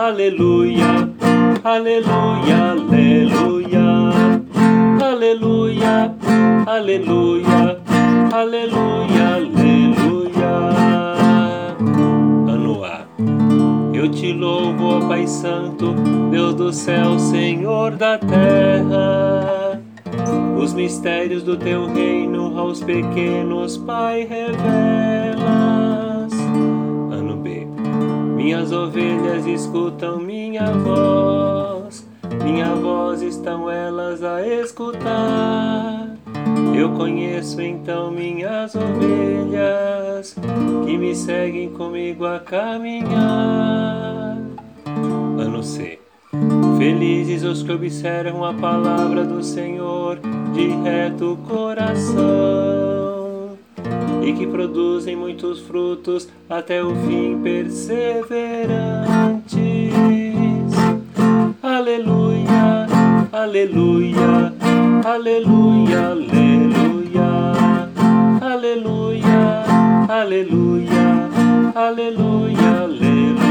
aleluia, aleluia, aleluia, aleluia, aleluia, aleluia, aleluia. Ano A. Eu te louvo, ó Pai Santo, Deus do céu, Senhor da terra. Os mistérios do teu reino aos pequenos, Pai, revelas. Ano B. Minhas ovelhas escutam minha voz estão elas a escutar. Eu conheço então minhas ovelhas, que me seguem comigo a caminhar. Ano C. Felizes os que observam a palavra do Senhor de reto coração, e que produzem muitos frutos até o fim perseverantes. Aleluia, aleluia, aleluia, aleluia, aleluia, aleluia, aleluia, aleluia.